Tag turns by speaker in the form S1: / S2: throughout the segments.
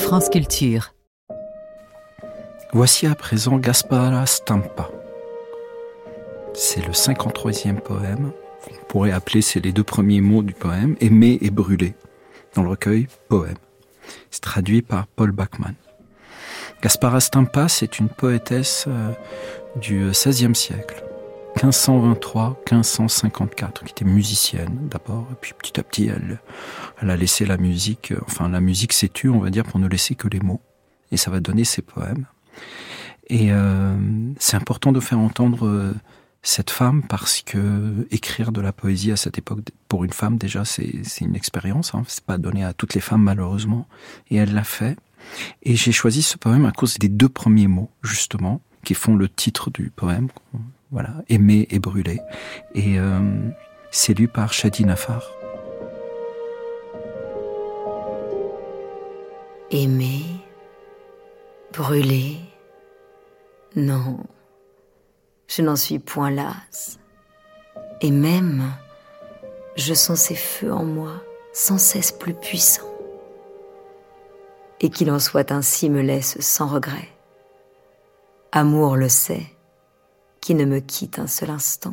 S1: France Culture.
S2: Voici à présent Gaspara Stampa. C'est le 53e poème. On pourrait appeler, c'est les deux premiers mots du poème, Aimer et brûler, dans le recueil Poème. C'est traduit par Paul Bachmann. Gaspara Stampa, c'est une poétesse du XVIe siècle, 1523-1554, qui était musicienne d'abord, et puis petit à petit, elle a laissé la musique, la musique s'est tue, on va dire, pour ne laisser que les mots. Et ça va donner ses poèmes. Et c'est important de faire entendre cette femme parce que écrire de la poésie à cette époque, pour une femme déjà, c'est une expérience. C'est pas donné à toutes les femmes malheureusement. Et elle l'a fait. Et j'ai choisi ce poème à cause des deux premiers mots, justement, qui font le titre du poème. Voilà, aimer et brûler. Et c'est lu par Shadi Nafar.
S3: Aimer, brûler, non, je n'en suis point lasse. Et même, je sens ces feux en moi, sans cesse plus puissants. Et qu'il en soit ainsi me laisse sans regret. Amour le sait, qui ne me quitte un seul instant.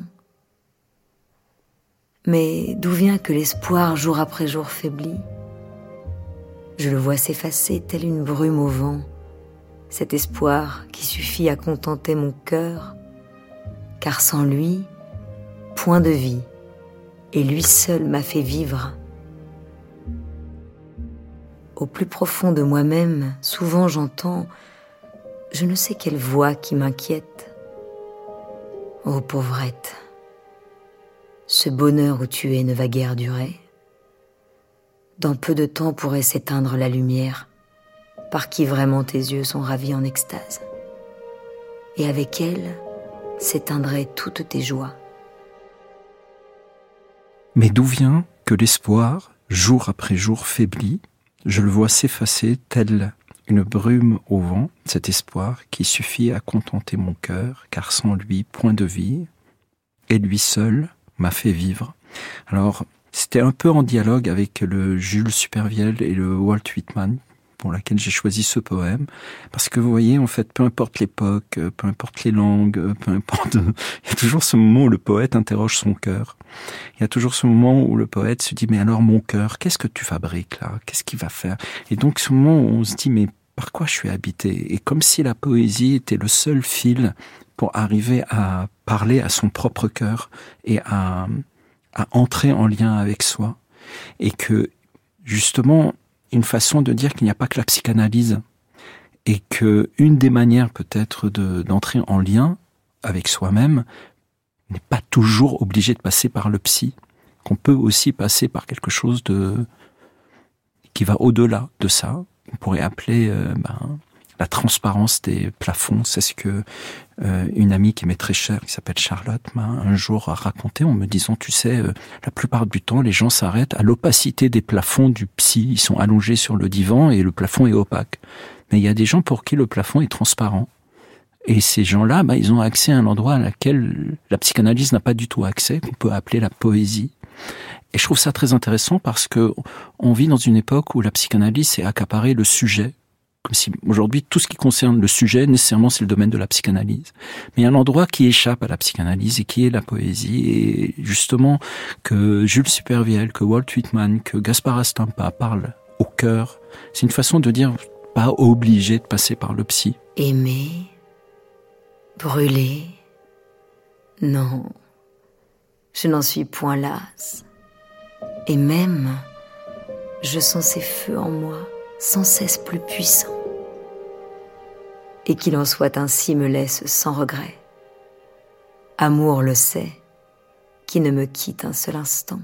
S3: Mais d'où vient que l'espoir jour après jour faiblit? Je le vois s'effacer telle une brume au vent, cet espoir qui suffit à contenter mon cœur, car sans lui, point de vie, et lui seul m'a fait vivre. Au plus profond de moi-même, souvent j'entends, je ne sais quelle voix qui m'inquiète. Ô pauvrette, ce bonheur où tu es ne va guère durer. Dans peu de temps pourrait s'éteindre la lumière, par qui vraiment tes yeux sont ravis en extase. Et avec elle s'éteindraient toutes tes joies.
S2: Mais d'où vient que l'espoir, jour après jour, faiblit? Je le vois s'effacer tel une brume au vent, cet espoir qui suffit à contenter mon cœur, car sans lui, point de vie, et lui seul m'a fait vivre. Alors, c'était un peu en dialogue avec le Jules Supervielle et le Walt Whitman, pour laquelle j'ai choisi ce poème, parce que vous voyez, en fait, peu importe l'époque, peu importe les langues, peu importe... Il y a toujours ce moment où le poète interroge son cœur. Il y a toujours ce moment où le poète se dit, mais alors mon cœur, qu'est-ce que tu fabriques là? Qu'est-ce qu'il va faire? Et donc ce moment où on se dit, mais par quoi je suis habité? Et comme si la poésie était le seul fil pour arriver à parler à son propre cœur et à entrer en lien avec soi. Et que, justement, une façon de dire qu'il n'y a pas que la psychanalyse. Et que une des manières peut-être d'entrer en lien avec soi-même n'est pas toujours obligé de passer par le psy. Qu'on peut aussi passer par quelque chose qui va au-delà de ça. On pourrait appeler la transparence des plafonds. C'est ce que une amie qui m'est très chère, qui s'appelle Charlotte, m'a un jour raconté en me disant, tu sais, la plupart du temps, les gens s'arrêtent à l'opacité des plafonds du psy. Ils sont allongés sur le divan et le plafond est opaque. Mais il y a des gens pour qui le plafond est transparent. Et ces gens-là, ils ont accès à un endroit à laquelle la psychanalyse n'a pas du tout accès, qu'on peut appeler la poésie. Et je trouve ça très intéressant parce que on vit dans une époque où la psychanalyse s'est accaparée le sujet. Comme si aujourd'hui, tout ce qui concerne le sujet, nécessairement, c'est le domaine de la psychanalyse. Mais il y a un endroit qui échappe à la psychanalyse et qui est la poésie. Et justement, que Jules Supervielle, que Walt Whitman, que Gaspara Stampa parlent au cœur, c'est une façon de dire, pas obligé de passer par le psy.
S3: Aimer, brûler, non, je n'en suis point lasse. Et même, je sens ces feux en moi, sans cesse plus puissants. Et qu'il en soit ainsi me laisse sans regret. Amour le sait, qui ne me quitte un seul instant.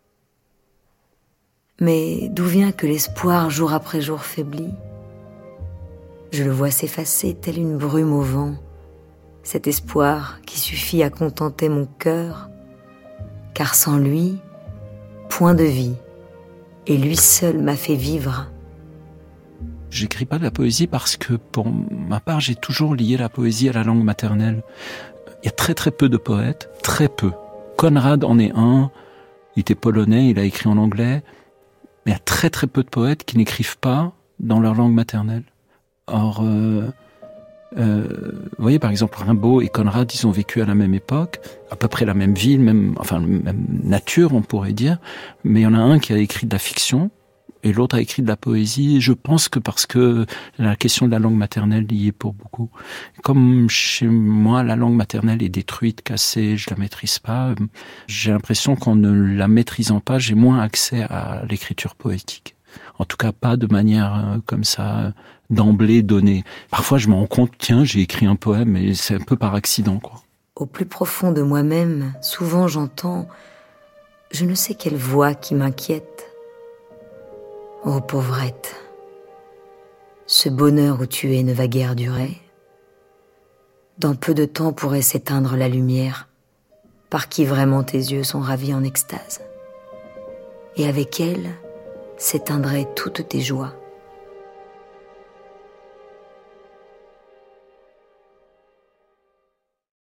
S3: Mais d'où vient que l'espoir jour après jour faiblit? Je le vois s'effacer telle une brume au vent, cet espoir qui suffit à contenter mon cœur, car sans lui, point de vie, et lui seul m'a fait vivre.
S2: J'écris pas de la poésie parce que, pour ma part, j'ai toujours lié la poésie à la langue maternelle. Il y a très très peu de poètes, très peu. Conrad en est un, il était polonais, il a écrit en anglais, mais il y a très très peu de poètes qui n'écrivent pas dans leur langue maternelle. Or, vous voyez, par exemple, Rimbaud et Conrad, ils ont vécu à la même époque, à peu près la même ville, même nature, on pourrait dire. Mais il y en a un qui a écrit de la fiction et l'autre a écrit de la poésie. Et je pense que parce que la question de la langue maternelle y est pour beaucoup. Comme chez moi, la langue maternelle est détruite, cassée, je la maîtrise pas. J'ai l'impression qu'en ne la maîtrisant pas, j'ai moins accès à l'écriture poétique. En tout cas, pas de manière comme ça, d'emblée donnée. Parfois, je me rends compte, tiens, j'ai écrit un poème, et c'est un peu par accident, quoi.
S3: Au plus profond de moi-même, souvent j'entends, je ne sais quelle voix qui m'inquiète. Ô pauvrette, ce bonheur où tu es ne va guère durer. Dans peu de temps pourrait s'éteindre la lumière, par qui vraiment tes yeux sont ravis en extase. Et avec elle, s'éteindraient toutes tes joies.